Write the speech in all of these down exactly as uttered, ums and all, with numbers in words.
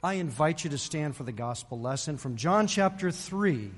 I invite you to stand for the gospel lesson from John chapter three.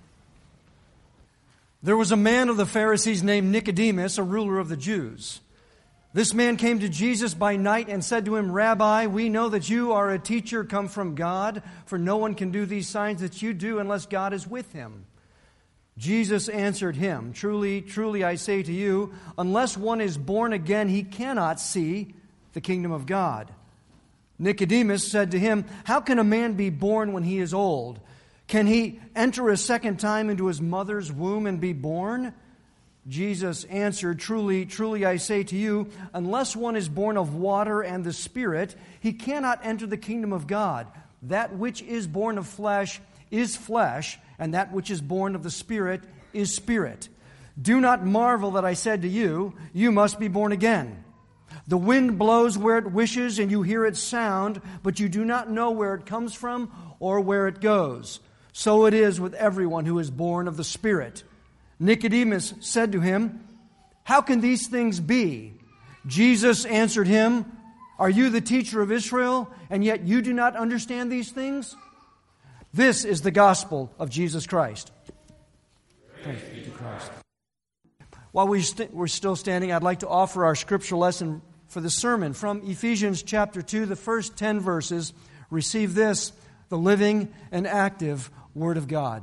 There was a man of the Pharisees named Nicodemus, a ruler of the Jews. This man came to Jesus by night and said to him, Rabbi, we know that you are a teacher come from God, for no one can do these signs that you do unless God is with him. Jesus answered him, Truly, truly, I say to you, unless one is born again, he cannot see the kingdom of God. Nicodemus said to him, How can a man be born when he is old? Can he enter a second time into his mother's womb and be born? Jesus answered, Truly, truly, I say to you, unless one is born of water and the Spirit, he cannot enter the kingdom of God. That which is born of flesh is flesh, and that which is born of the Spirit is spirit. Do not marvel that I said to you, You must be born again. The wind blows where it wishes, and you hear its sound, but you do not know where it comes from or where it goes. So it is with everyone who is born of the Spirit. Nicodemus said to him, How can these things be? Jesus answered him, Are you the teacher of Israel, and yet you do not understand these things? This is the gospel of Jesus Christ. Thanks be to Christ. While we st- we're still standing, I'd like to offer our scripture lesson for the sermon from Ephesians chapter two, the first ten verses. Receive this, the living and active Word of God.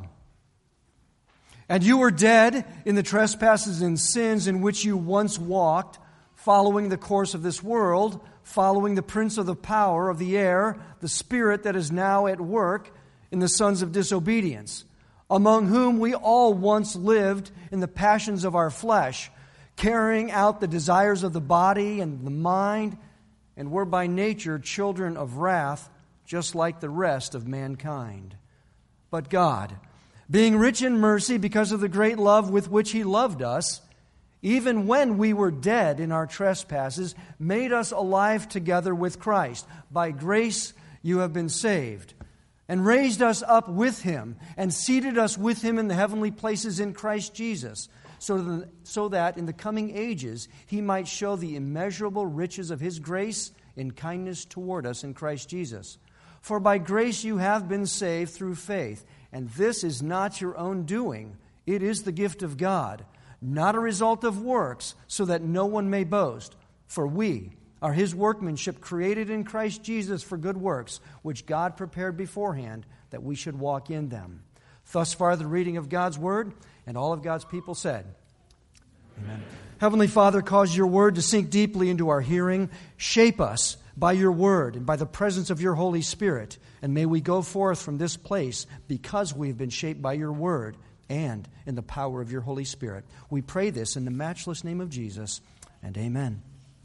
And you were dead in the trespasses and sins in which you once walked, following the course of this world, following the prince of the power of the air, the spirit that is now at work in the sons of disobedience, among whom we all once lived in the passions of our flesh, carrying out the desires of the body and the mind, and were by nature children of wrath, just like the rest of mankind. But God, being rich in mercy because of the great love with which He loved us, even when we were dead in our trespasses, made us alive together with Christ. By grace you have been saved, and raised us up with Him, and seated us with Him in the heavenly places in Christ Jesus, so that, so that in the coming ages He might show the immeasurable riches of His grace in kindness toward us in Christ Jesus. For by grace you have been saved through faith, and this is not your own doing. It is the gift of God, not a result of works, so that no one may boast. For we are His workmanship, created in Christ Jesus for good works, which God prepared beforehand that we should walk in them. Thus far the reading of God's Word, and all of God's people said, Amen. Heavenly Father, cause your Word to sink deeply into our hearing. Shape us by your Word and by the presence of your Holy Spirit. And may we go forth from this place because we have been shaped by your Word and in the power of your Holy Spirit. We pray this in the matchless name of Jesus, and amen.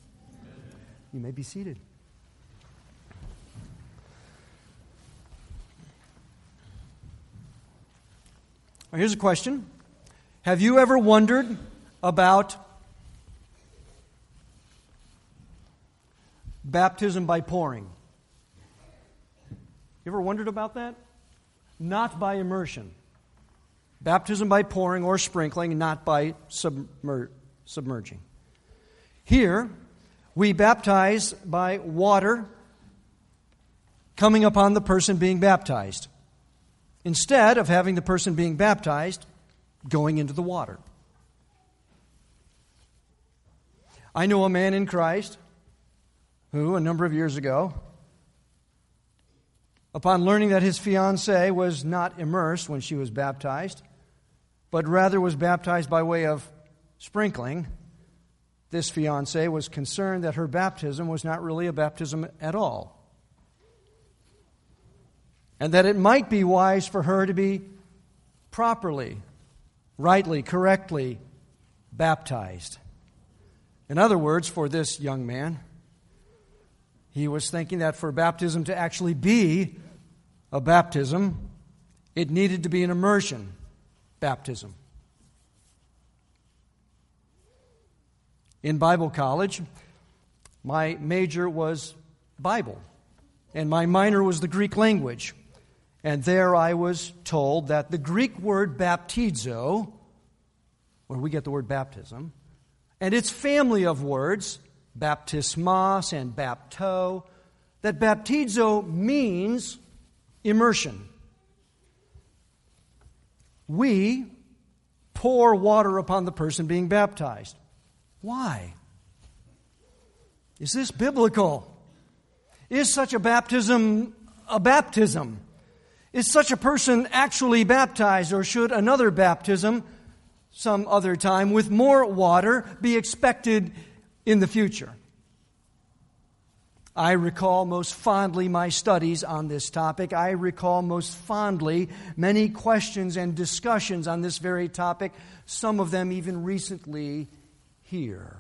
You may be seated. Now, here's a question. Have you ever wondered about baptism by pouring? You ever wondered about that? Not by immersion. Baptism by pouring or sprinkling, not by submer- submerging. Here, we baptize by water coming upon the person being baptized, instead of having the person being baptized going into the water. I know a man in Christ who, a number of years ago, upon learning that his fiancée was not immersed when she was baptized, but rather was baptized by way of sprinkling, this fiancée was concerned that her baptism was not really a baptism at all, and that it might be wise for her to be properly, rightly, correctly baptized. In other words, for this young man, he was thinking that for baptism to actually be a baptism, it needed to be an immersion baptism. In Bible college, my major was Bible, and my minor was the Greek language. And there I was told that the Greek word baptizo, where we get the word baptism, and its family of words, baptismos and bapto, that baptizo means immersion. We pour water upon the person being baptized. Why? Is this biblical? Is such a baptism a baptism? Is such a person actually baptized, or should another baptism some other time with more water be expected in the future? I recall most fondly my studies on this topic. I recall most fondly many questions and discussions on this very topic, some of them even recently here.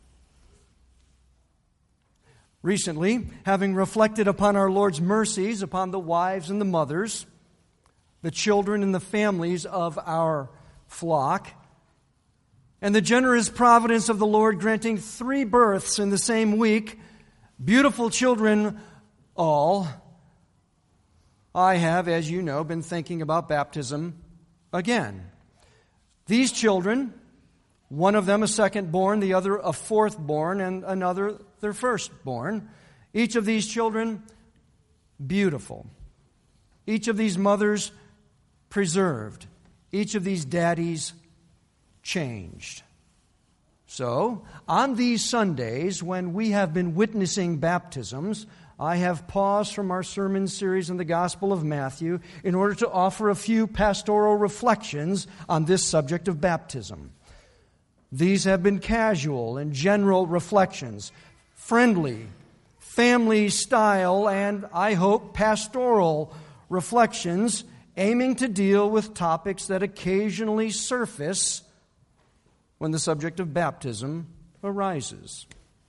Recently, having reflected upon our Lord's mercies upon the wives and the mothers, the children and the families of our flock, and the generous providence of the Lord granting three births in the same week, beautiful children all, I have, as you know, been thinking about baptism again. These children, one of them a second-born, the other a fourth-born, and another their first-born. Each of these children, beautiful. Each of these mothers, preserved. Each of these daddies, changed. So, on these Sundays, when we have been witnessing baptisms, I have paused from our sermon series in the Gospel of Matthew in order to offer a few pastoral reflections on this subject of baptism. These have been casual and general reflections, friendly, family style, and I hope pastoral reflections aiming to deal with topics that occasionally surface when the subject of baptism arises.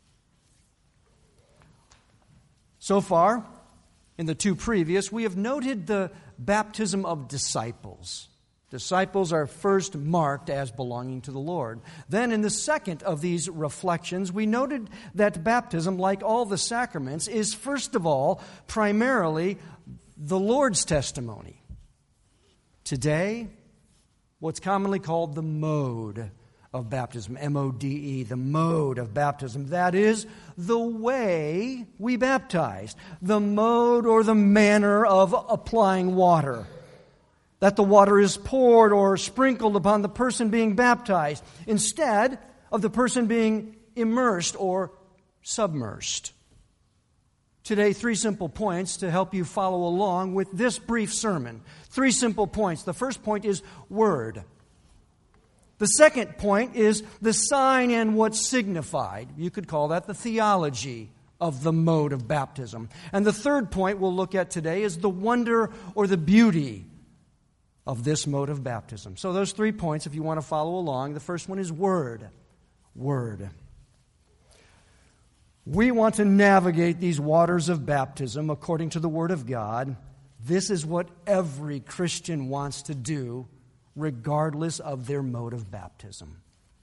So far, in the two previous, we have noted the baptism of disciples. Disciples are first marked as belonging to the Lord. Then in the second of these reflections, we noted that baptism, like all the sacraments, is first of all primarily the Lord's testimony. Today, what's commonly called the mode of baptism, M O D E, the mode of baptism. That is the way we baptize, the mode or the manner of applying water. That the water is poured or sprinkled upon the person being baptized instead of the person being immersed or submersed. Today, three simple points to help you follow along with this brief sermon. Three simple points. The first point is word. The second point is the sign and what's signified. You could call that the theology of the mode of baptism. And the third point we'll look at today is the wonder or the beauty of this mode of baptism. So those three points, if you want to follow along. The first one is word. Word. We want to navigate these waters of baptism according to the Word of God. This is what every Christian wants to do, regardless of their mode of baptism.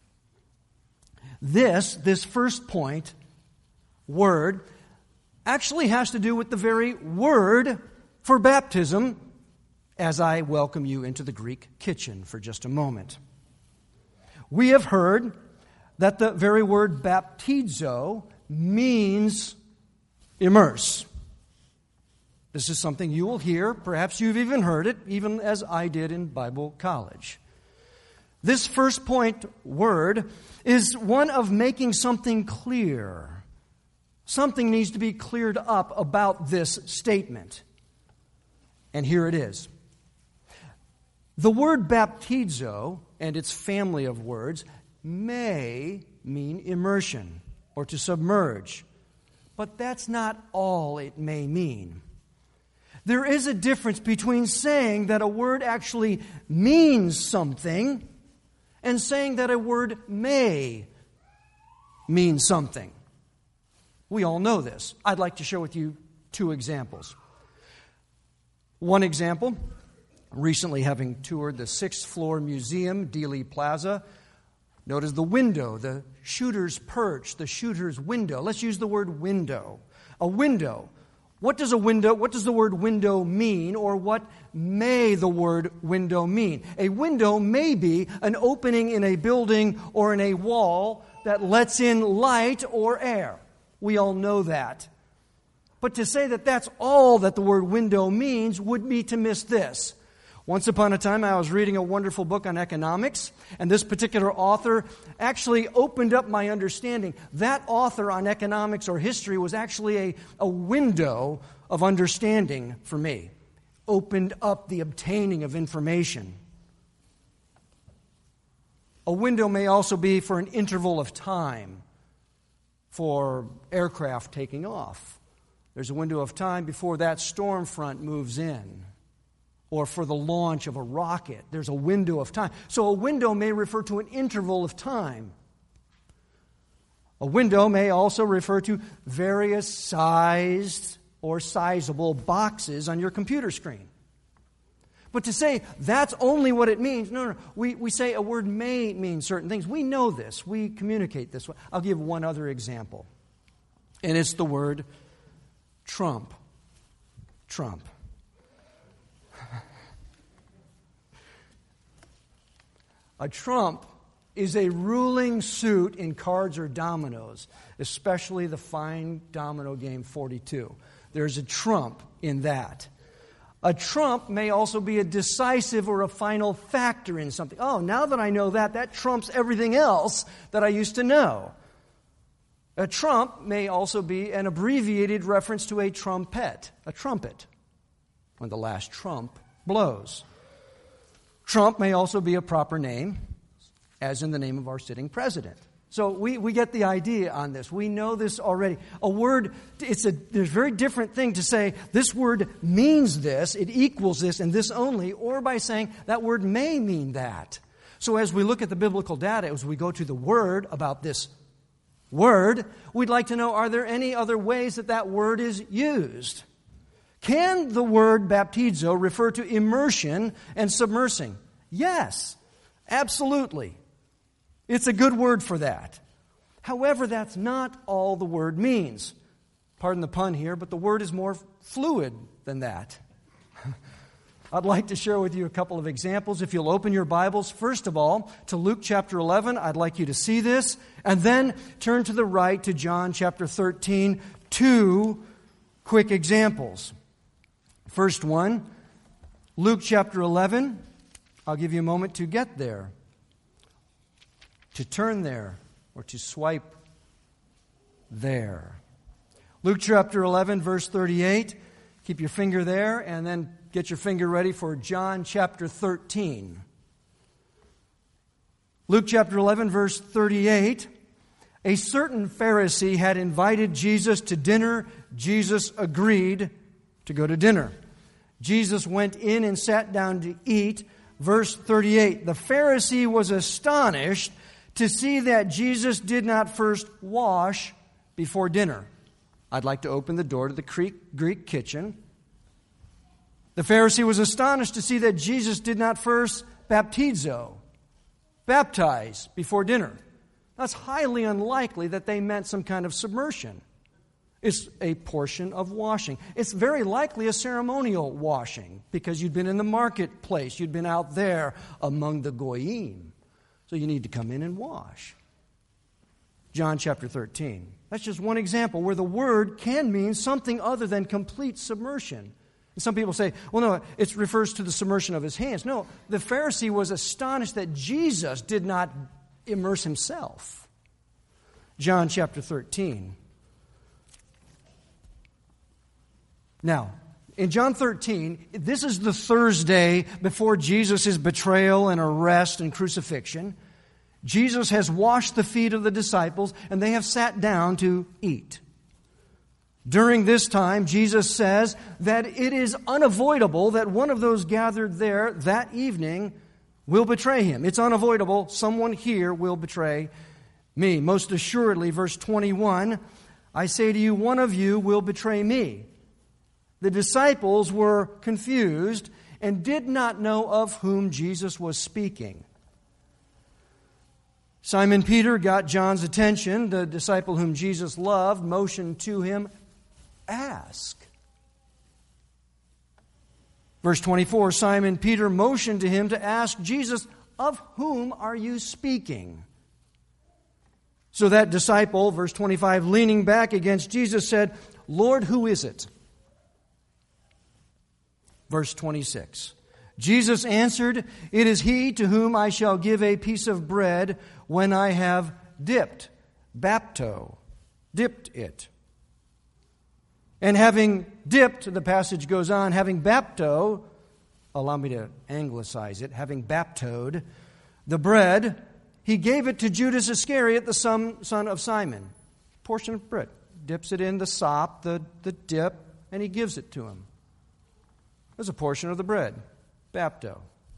This, this first point, word, actually has to do with the very word for baptism, as I welcome you into the Greek kitchen for just a moment. We have heard that the very word baptizo means immerse. This is something you will hear. Perhaps you've even heard it, even as I did in Bible college. This first point, word, is one of making something clear. Something needs to be cleared up about this statement. And here it is. The word baptizo and its family of words may mean immersion or to submerge. But that's not all it may mean. There is a difference between saying that a word actually means something and saying that a word may mean something. We all know this. I'd like to share with you two examples. One example, recently having toured the sixth floor museum, Dealey Plaza, notice the window, the shooter's perch, the shooter's window. Let's use the word window. A window. What does a window, what does the word window mean, or what may the word window mean? A window may be an opening in a building or in a wall that lets in light or air. We all know that. But to say that that's all that the word window means would be to miss this. Once upon a time, I was reading a wonderful book on economics, and this particular author actually opened up my understanding. That author on economics or history was actually a, a window of understanding for me. Opened up the obtaining of information. A window may also be for an interval of time for aircraft taking off. There's a window of time before that storm front moves in. Or for the launch of a rocket. There's a window of time. So a window may refer to an interval of time. A window may also refer to various sized or sizable boxes on your computer screen. But to say that's only what it means, no, no, we, we say a word may mean certain things. We know this. We communicate this way. I'll give one other example. And it's the word Trump. Trump. A trump is a ruling suit in cards or dominoes, especially the fine domino game forty-two. There's a trump in that. A trump may also be a decisive or a final factor in something. Oh, now that I know that, that trumps everything else that I used to know. A trump may also be an abbreviated reference to a trumpet, a trumpet, when the last trump blows. Trump may also be a proper name, as in the name of our sitting president. So we, we get the idea on this. We know this already. A word, it's a there's a very different thing to say this word means this, it equals this, and this only, or by saying that word may mean that. So as we look at the biblical data, as we go to the word about this word, we'd like to know, are there any other ways that that word is used? Can the word baptizo refer to immersion and submersing? Yes, absolutely. It's a good word for that. However, that's not all the word means. Pardon the pun here, but the word is more fluid than that. I'd like to share with you a couple of examples. If you'll open your Bibles, first of all, to Luke chapter eleven, I'd like you to see this, and then turn to the right to John chapter thirteen, two quick examples. First one, Luke chapter eleven. I'll give you a moment to get there, to turn there, or to swipe there. Luke chapter eleven, verse thirty-eight. Keep your finger there, and then get your finger ready for John chapter thirteen. Luke chapter eleven, verse thirty-eight. A certain Pharisee had invited Jesus to dinner. Jesus agreed to go to dinner. Jesus went in and sat down to eat. Verse thirty-eight, the Pharisee was astonished to see that Jesus did not first wash before dinner. I'd like to open the door to the Greek kitchen. The Pharisee was astonished to see that Jesus did not first baptizo, baptize before dinner. That's highly unlikely that they meant some kind of submersion. It's a portion of washing. It's very likely a ceremonial washing because you'd been in the marketplace. You'd been out there among the goyim. So you need to come in and wash. John chapter thirteen. That's just one example where the word can mean something other than complete submersion. And some people say, well, no, it refers to the submersion of his hands. No, the Pharisee was astonished that Jesus did not immerse himself. John chapter thirteen. Now, in John thirteen, this is the Thursday before Jesus' betrayal and arrest and crucifixion. Jesus has washed the feet of the disciples, and they have sat down to eat. During this time, Jesus says that it is unavoidable that one of those gathered there that evening will betray him. It's unavoidable. Someone here will betray me. Most assuredly, verse twenty-one, I say to you, one of you will betray me. The disciples were confused and did not know of whom Jesus was speaking. Simon Peter got John's attention. The disciple whom Jesus loved motioned to him, ask. Verse twenty-four, Simon Peter motioned to him to ask Jesus, of whom are you speaking? So that disciple, verse twenty-five, leaning back against Jesus said, Lord, who is it? Verse twenty-six, Jesus answered, it is he to whom I shall give a piece of bread when I have dipped, bapto, dipped it. And having dipped, the passage goes on, having bapto, allow me to anglicize it, having baptoed the bread, he gave it to Judas Iscariot, the son, son of Simon. Portion of bread. Dips it in the sop, the, the dip, and he gives it to him. There's a portion of the bread. Bapto.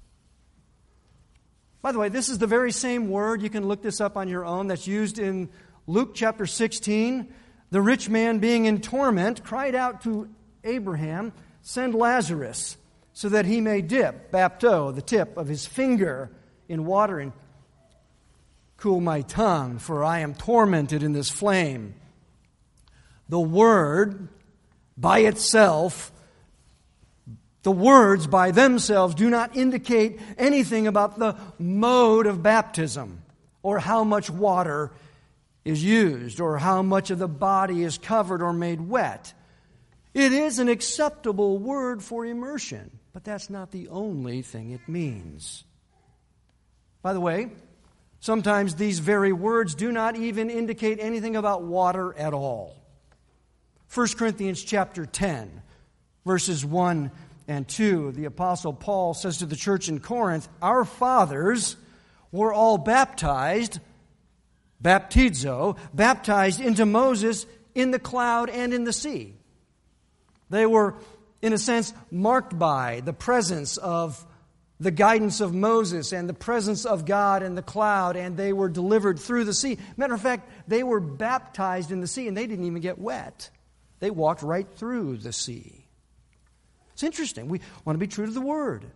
By the way, this is the very same word, you can look this up on your own, that's used in Luke chapter sixteen. The rich man, being in torment, cried out to Abraham, send Lazarus so that he may dip, bapto, the tip of his finger in water and cool my tongue, for I am tormented in this flame. The word by itself, the words by themselves do not indicate anything about the mode of baptism or how much water is used or how much of the body is covered or made wet. It is an acceptable word for immersion, but that's not the only thing it means. By the way, sometimes these very words do not even indicate anything about water at all. First Corinthians chapter ten, verses one and two, the Apostle Paul says to the church in Corinth, our fathers were all baptized, baptizo, baptized into Moses in the cloud and in the sea. They were, in a sense, marked by the presence of the guidance of Moses and the presence of God in the cloud, and they were delivered through the sea. Matter of fact, they were baptized in the sea, and they didn't even get wet. They walked right through the sea. It's interesting. We want to be true to the Word.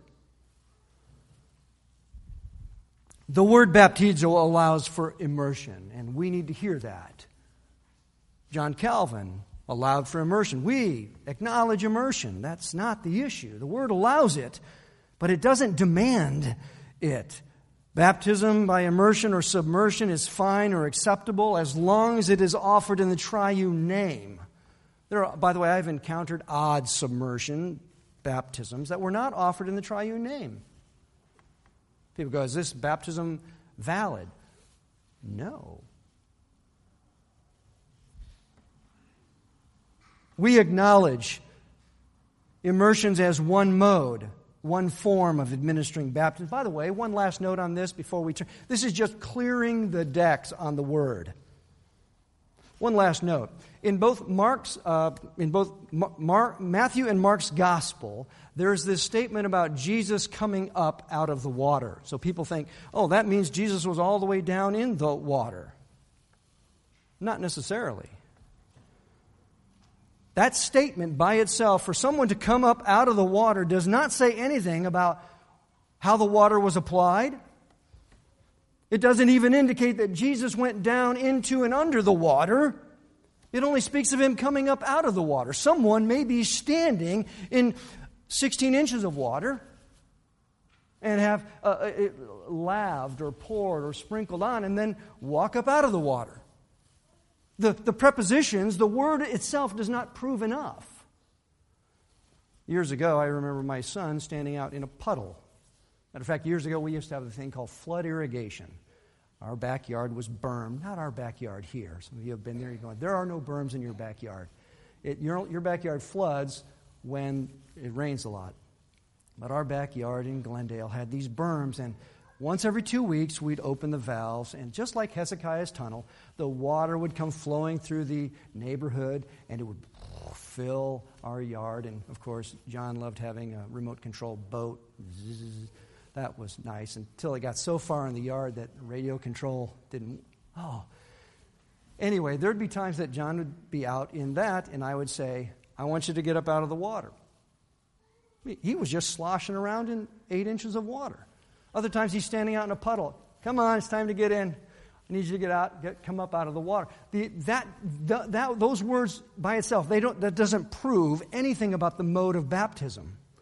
The word baptizo allows for immersion, and we need to hear that. John Calvin allowed for immersion. We acknowledge immersion. That's not the issue. The Word allows it, but it doesn't demand it. Baptism by immersion or submersion is fine or acceptable as long as it is offered in the triune name. There are, by the way, I've encountered odd submersion baptisms that were not offered in the triune name. People go, is this baptism valid? No. We acknowledge immersions as one mode, one form of administering baptism. By the way, one last note on this before we turn. This is just clearing the decks on the Word. One last note. In both Mark's, uh, in both Mark, Matthew and Mark's gospel, there's this statement about Jesus coming up out of the water. So people think, oh, that means Jesus was all the way down in the water. Not necessarily. That statement by itself, for someone to come up out of the water, does not say anything about how the water was applied. It doesn't even indicate that Jesus went down into and under the water. It only speaks of him coming up out of the water. Someone may be standing in sixteen inches of water and have uh, it laved or poured or sprinkled on and then walk up out of the water. The, the prepositions, the word itself does not prove enough. Years ago, I remember my son standing out in a puddle. Matter of fact, years ago, we used to have a thing called flood irrigation. Our backyard was bermed. Not our backyard here. Some of you have been there. You're going, there are no berms in your backyard. It, your, your backyard floods when it rains a lot. But our backyard in Glendale had these berms, and once every two weeks, we'd open the valves, and just like Hezekiah's tunnel, the water would come flowing through the neighborhood, and it would fill our yard. And, of course, John loved having a remote-control boat. Zzz. That was nice until it got so far in the yard that radio control didn't. Oh. Anyway, there'd be times that John would be out in that, and I would say, I want you to get up out of the water. He was just sloshing around in eight inches of water. Other times he's standing out in a puddle. Come on, it's time to get in. I need you to get out, get, come up out of the water. The, that, the, that, those words by itself, they don't, that doesn't prove anything about the mode of baptism.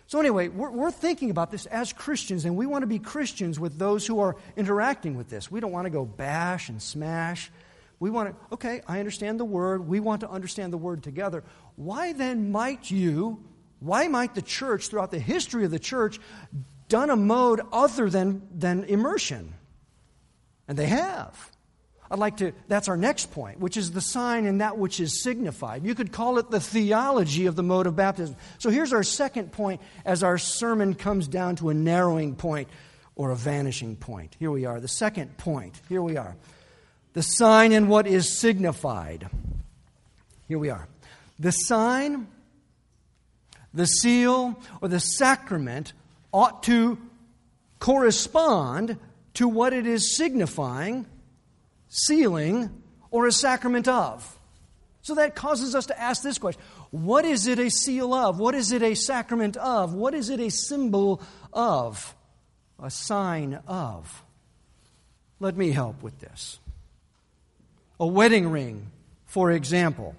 So anyway, we're, we're thinking about this as Christians, and we want to be Christians with those who are interacting with this. We don't want to go bash and smash. We want to, okay, I understand the Word. We want to understand the Word together. Why then might you, why might the church, throughout the history of the church, done a mode other than, than immersion? And they have. I'd like to, that's our next point, which is the sign and that which is signified. You could call it the theology of the mode of baptism. So here's our second point as our sermon comes down to a narrowing point or a vanishing point. Here we are, the second point. Here we are. The sign and what is signified. Here we are. The sign, the seal, or the sacrament ought to correspond to what it is signifying, sealing, or a sacrament of. So that causes us to ask this question. What is it a seal of? What is it a sacrament of? What is it a symbol of? A sign of? Let me help with this. A wedding ring, for example.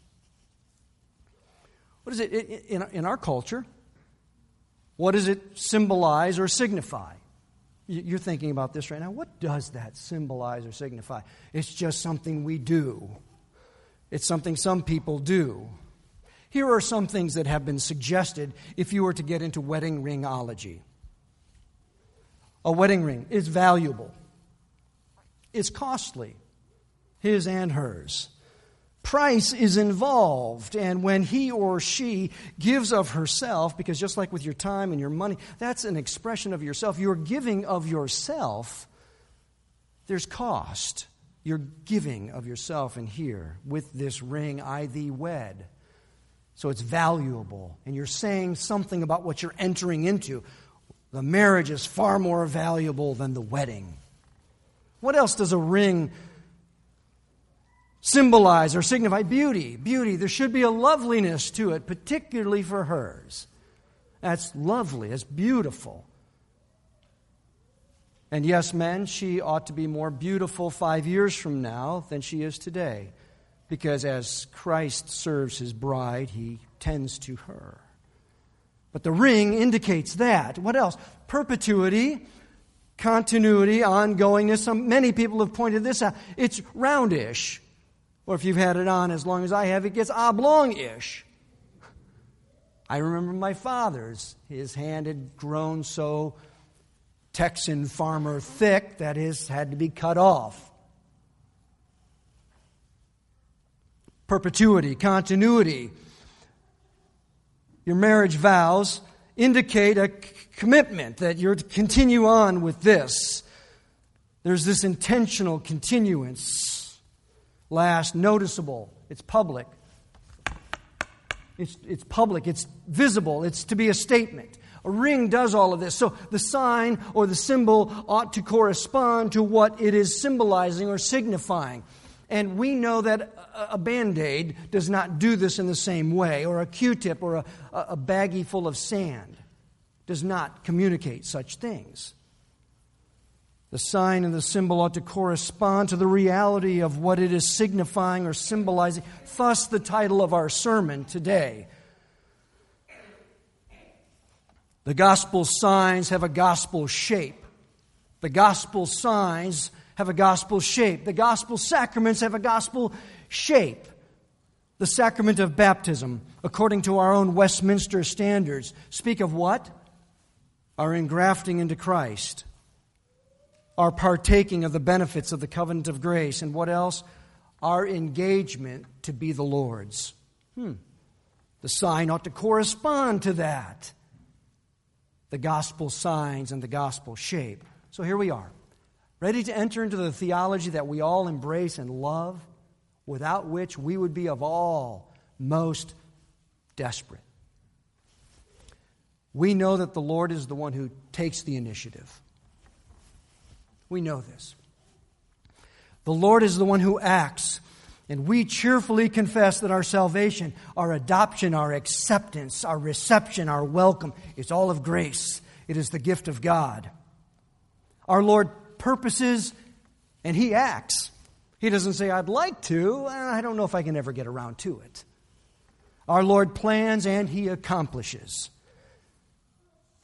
What is it in, in our culture? What does it symbolize or signify? You're thinking about this right now. What does that symbolize or signify? It's just something we do. It's something some people do. Here are some things that have been suggested if you were to get into wedding ringology. A wedding ring is valuable. It's costly. His and hers. Price is involved, and when he or she gives of herself, because just like with your time and your money, that's an expression of yourself. You're giving of yourself. There's cost. You're giving of yourself, and here, with this ring I thee wed. So it's valuable, and you're saying something about what you're entering into. The marriage is far more valuable than the wedding. What else does a ring symbolize or signify? Beauty. Beauty. There should be a loveliness to it, particularly for hers. That's lovely. That's beautiful. And yes, men, she ought to be more beautiful five years from now than she is today. Because as Christ serves his bride, he tends to her. But the ring indicates that. What else? Perpetuity, continuity, ongoingness. Some, many people have pointed this out. It's roundish. Or if you've had it on as long as I have, it gets oblong-ish. I remember my father's. His hand had grown so Texan farmer thick that his had to be cut off. Perpetuity, continuity. Your marriage vows indicate a c- commitment that you're to continue on with this. There's this intentional continuance. Last, noticeable. It's public. It's, it's public. It's visible. It's to be a statement. A ring does all of this. So the sign or the symbol ought to correspond to what it is symbolizing or signifying. And we know that a Band-Aid does not do this in the same way, or a Q-tip or a, a baggie full of sand does not communicate such things. The sign and the symbol ought to correspond to the reality of what it is signifying or symbolizing. Thus, the title of our sermon today. The gospel signs have a gospel shape. The gospel signs have a gospel shape. The gospel sacraments have a gospel shape. The sacrament of baptism, according to our own Westminster standards, speak of what? Our engrafting into Christ. Our partaking of the benefits of the covenant of grace. And what else? Our engagement to be the Lord's. Hmm. The sign ought to correspond to that. The gospel signs and the gospel shape. So here we are, ready to enter into the theology that we all embrace and love, without which we would be of all most desperate. We know that the Lord is the one who takes the initiative. We know this. The Lord is the one who acts, and we cheerfully confess that our salvation, our adoption, our acceptance, our reception, our welcome is all of grace. It is the gift of God. Our Lord purposes, and He acts. He doesn't say, I'd like to, I don't know if I can ever get around to it. Our Lord plans, and He accomplishes.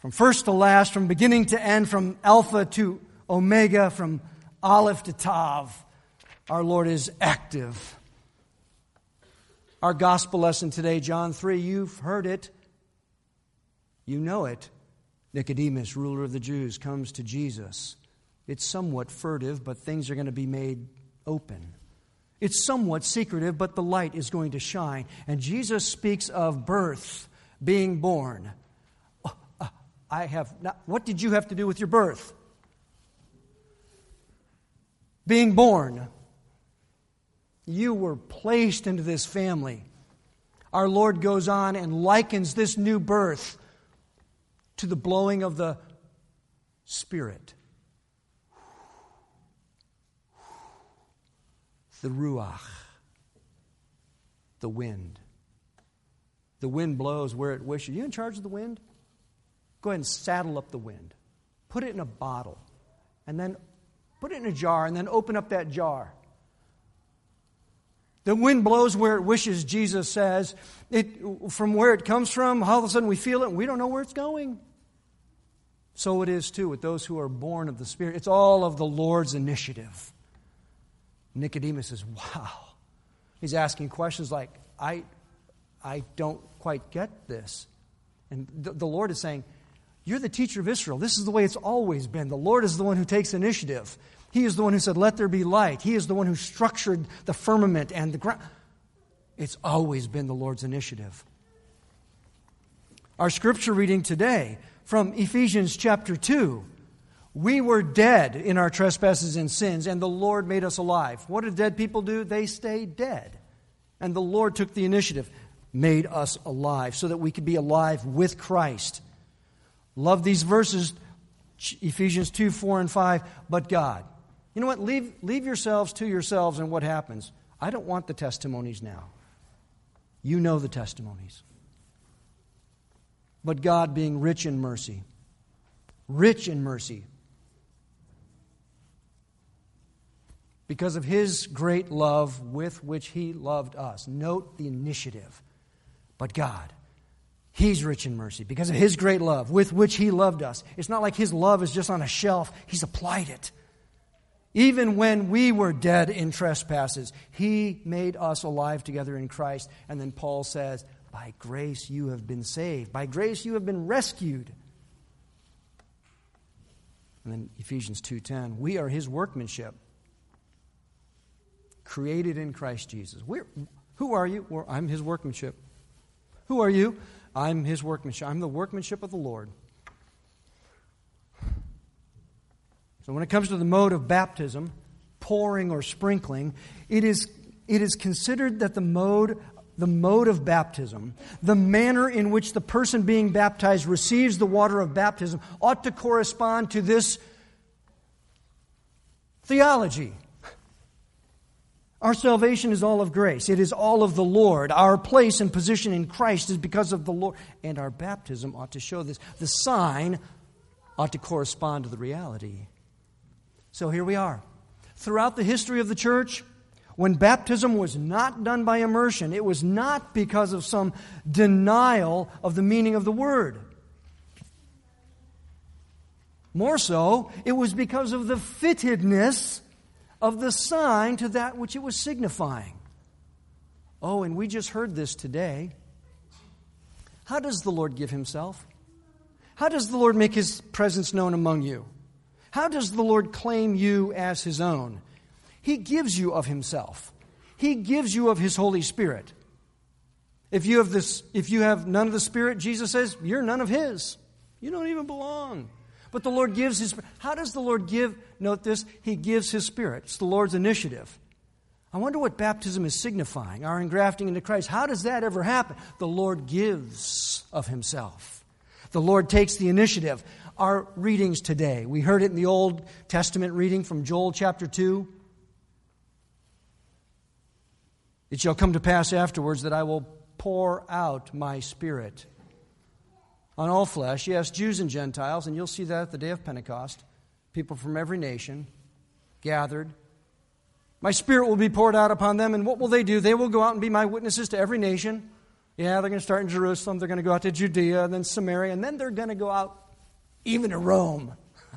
From first to last, from beginning to end, from Alpha to Omega, from Aleph to Tav, our Lord is active. Our gospel lesson today, John three, you've heard it. You know it. Nicodemus, ruler of the Jews, comes to Jesus. It's somewhat furtive, but things are going to be made open. It's somewhat secretive, but the light is going to shine. And Jesus speaks of birth, being born. Oh, uh, I have not, what did you have to do with your birth? Being born. You were placed into this family. Our Lord goes on and likens this new birth to the blowing of the Spirit. The Ruach. The wind. The wind blows where it wishes. Are you in charge of the wind? Go ahead and saddle up the wind. Put it in a bottle. And then put it in a jar and then open up that jar. The wind blows where it wishes, Jesus says. It, from where it comes from, all of a sudden we feel it and we don't know where it's going. So it is too with those who are born of the Spirit. It's all of the Lord's initiative. Nicodemus says, wow. He's asking questions like, I, I don't quite get this. And the, the Lord is saying, you're the teacher of Israel. This is the way it's always been. The Lord is the one who takes initiative. He is the one who said, let there be light. He is the one who structured the firmament and the ground. It's always been the Lord's initiative. Our scripture reading today from Ephesians chapter two. We were dead in our trespasses and sins, and the Lord made us alive. What did dead people do? They stayed dead. And the Lord took the initiative, made us alive, so that we could be alive with Christ. Love these verses, Ephesians two, four, and five. But God. You know what? Leave, leave yourselves to yourselves and what happens. I don't want the testimonies now. You know the testimonies. But God being rich in mercy. Rich in mercy. Because of His great love with which He loved us. Note the initiative. But God. He's rich in mercy because of His great love with which He loved us. It's not like His love is just on a shelf. He's applied it. Even when we were dead in trespasses, He made us alive together in Christ. And then Paul says, by grace you have been saved. By grace you have been rescued. And then Ephesians two ten, we are His workmanship, created in Christ Jesus. We're, who are you? Well, I'm His workmanship. Who are you? I'm His workmanship. I'm the workmanship of the Lord. So when it comes to the mode of baptism, pouring or sprinkling, it is, it is considered that the mode, the mode of baptism, the manner in which the person being baptized receives the water of baptism, ought to correspond to this theology. Our salvation is all of grace. It is all of the Lord. Our place and position in Christ is because of the Lord. And our baptism ought to show this. The sign ought to correspond to the reality. So here we are. Throughout the history of the church, when baptism was not done by immersion, it was not because of some denial of the meaning of the word. More so, it was because of the fittedness of the sign to that which it was signifying. Oh, and we just heard this today. How does the Lord give Himself? How does the Lord make His presence known among you? How does the Lord claim you as His own? He gives you of Himself. He gives you of His Holy Spirit. If you have this, if you have none of the Spirit, Jesus says, you're none of His. You don't even belong. But the Lord gives His Spirit. How does the Lord give? Note this, He gives His Spirit. It's the Lord's initiative. I wonder what baptism is signifying, our engrafting into Christ. How does that ever happen? The Lord gives of Himself. The Lord takes the initiative. Our readings today, we heard it in the Old Testament reading from Joel chapter two. It shall come to pass afterwards that I will pour out my Spirit on all flesh, yes, Jews and Gentiles, and you'll see that at the day of Pentecost. People from every nation gathered. My Spirit will be poured out upon them, and what will they do? They will go out and be my witnesses to every nation. Yeah, they're going to start in Jerusalem, they're going to go out to Judea, and then Samaria, and then they're going to go out even in Rome.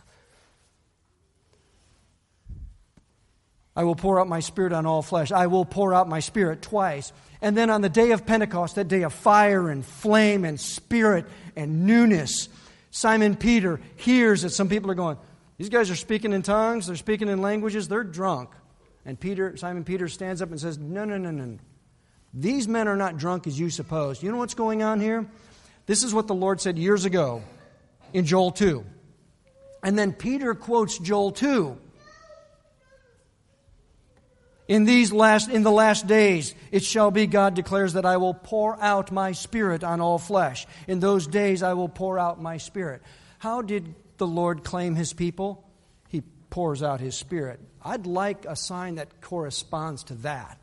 I will pour out my Spirit on all flesh. I will pour out my Spirit twice. And then on the day of Pentecost, that day of fire and flame and Spirit and newness, Simon Peter hears that some people are going, these guys are speaking in tongues, they're speaking in languages, they're drunk. And Peter, Simon Peter stands up and says, no, no, no, no. These men are not drunk as you suppose. You know what's going on here? This is what the Lord said years ago in Joel two. And then Peter quotes Joel two. In these last, in the last days, it shall be, God declares, that I will pour out my Spirit on all flesh. In those days I will pour out my Spirit. How did the Lord claim His people? He pours out His Spirit. I'd like a sign that corresponds to that.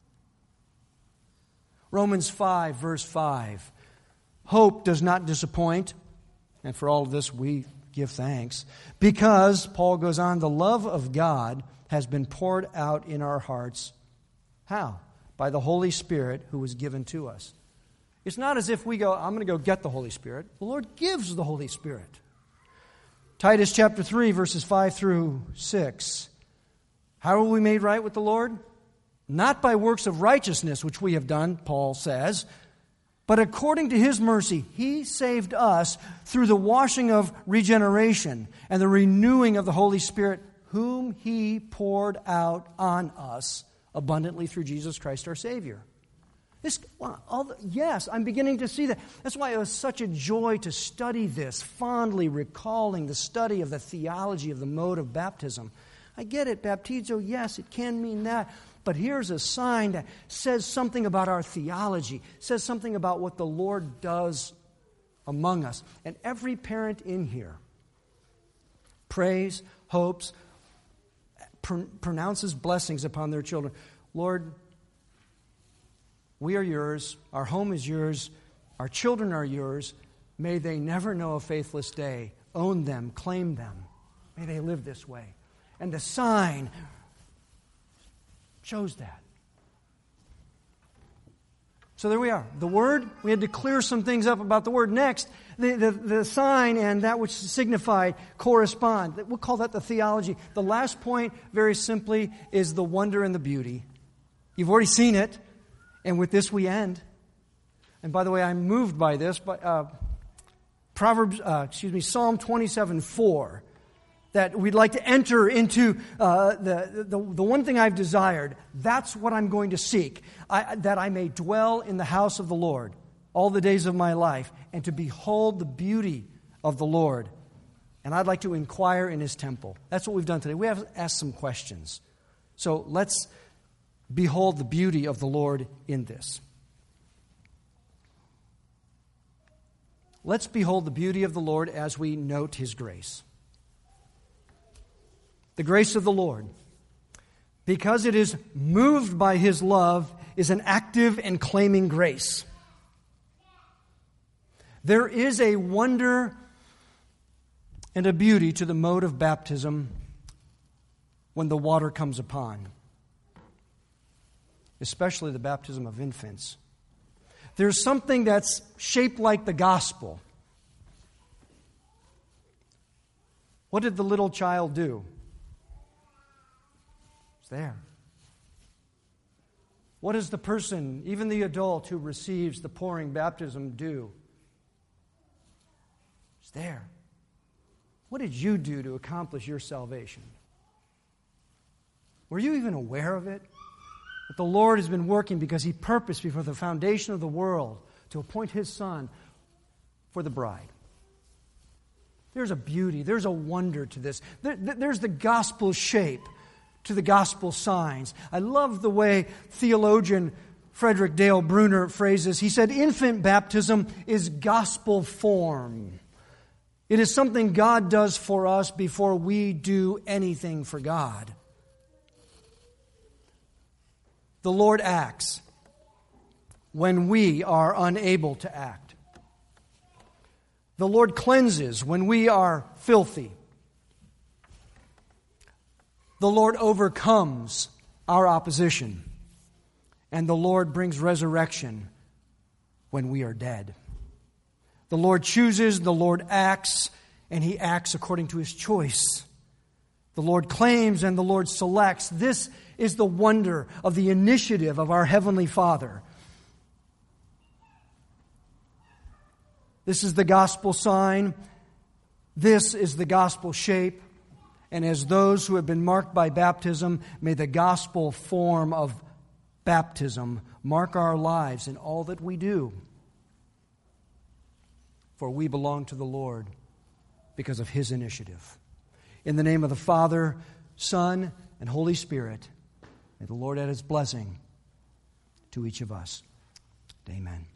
Romans five, verse five. Hope does not disappoint. And for all of this we give thanks. Because, Paul goes on, the love of God has been poured out in our hearts. How? By the Holy Spirit who was given to us. It's not as if we go, I'm going to go get the Holy Spirit. The Lord gives the Holy Spirit. Titus chapter three, verses five through six. How are we made right with the Lord? Not by works of righteousness, which we have done, Paul says, but according to His mercy, He saved us through the washing of regeneration and the renewing of the Holy Spirit, whom He poured out on us abundantly through Jesus Christ our Savior. This, all the, yes, I'm beginning to see that. That's why it was such a joy to study this, fondly recalling the study of the theology of the mode of baptism. I get it, baptizo, yes, it can mean that. But here's a sign that says something about our theology, says something about what the Lord does among us. And every parent in here prays, hopes, pr- pronounces blessings upon their children. Lord, we are yours. Our home is yours. Our children are yours. May they never know a faithless day. Own them. Claim them. May they live this way. And the sign shows that. So there we are. The Word, we had to clear some things up about the Word. Next, the, the, the sign and that which signified correspond. We'll call that the theology. The last point, very simply, is the wonder and the beauty. You've already seen it. And with this we end. And by the way, I'm moved by this, but uh, Proverbs, uh, excuse me, Psalm twenty-seven four, that we'd like to enter into uh, the, the the one thing I've desired. That's what I'm going to seek, I, that I may dwell in the house of the Lord all the days of my life, and to behold the beauty of the Lord. And I'd like to inquire in His temple. That's what we've done today. We have asked some questions. So let's behold the beauty of the Lord in this. Let's behold the beauty of the Lord as we note His grace. The grace of the Lord, because it is moved by His love, is an active and claiming grace. There is a wonder and a beauty to the mode of baptism when the water comes upon, especially the baptism of infants. There's something that's shaped like the gospel. What did the little child do? It's there. What does the person, even the adult who receives the pouring baptism, do? It's there. What did you do to accomplish your salvation? Were you even aware of it? That the Lord has been working because He purposed before the foundation of the world to appoint His Son for the bride. There's a beauty, there's a wonder to this. There, there's the gospel shape to the gospel signs. I love the way theologian Frederick Dale Bruner phrases. He said, infant baptism is gospel form. It is something God does for us before we do anything for God. The Lord acts when we are unable to act. The Lord cleanses when we are filthy. The Lord overcomes our opposition. And the Lord brings resurrection when we are dead. The Lord chooses, the Lord acts, and He acts according to His choice. The Lord claims and the Lord selects. This is the wonder of the initiative of our Heavenly Father. This is the gospel sign. This is the gospel shape. And as those who have been marked by baptism, may the gospel form of baptism mark our lives in all that we do. For we belong to the Lord because of His initiative. In the name of the Father, Son, and Holy Spirit, may the Lord add His blessing to each of us. Amen.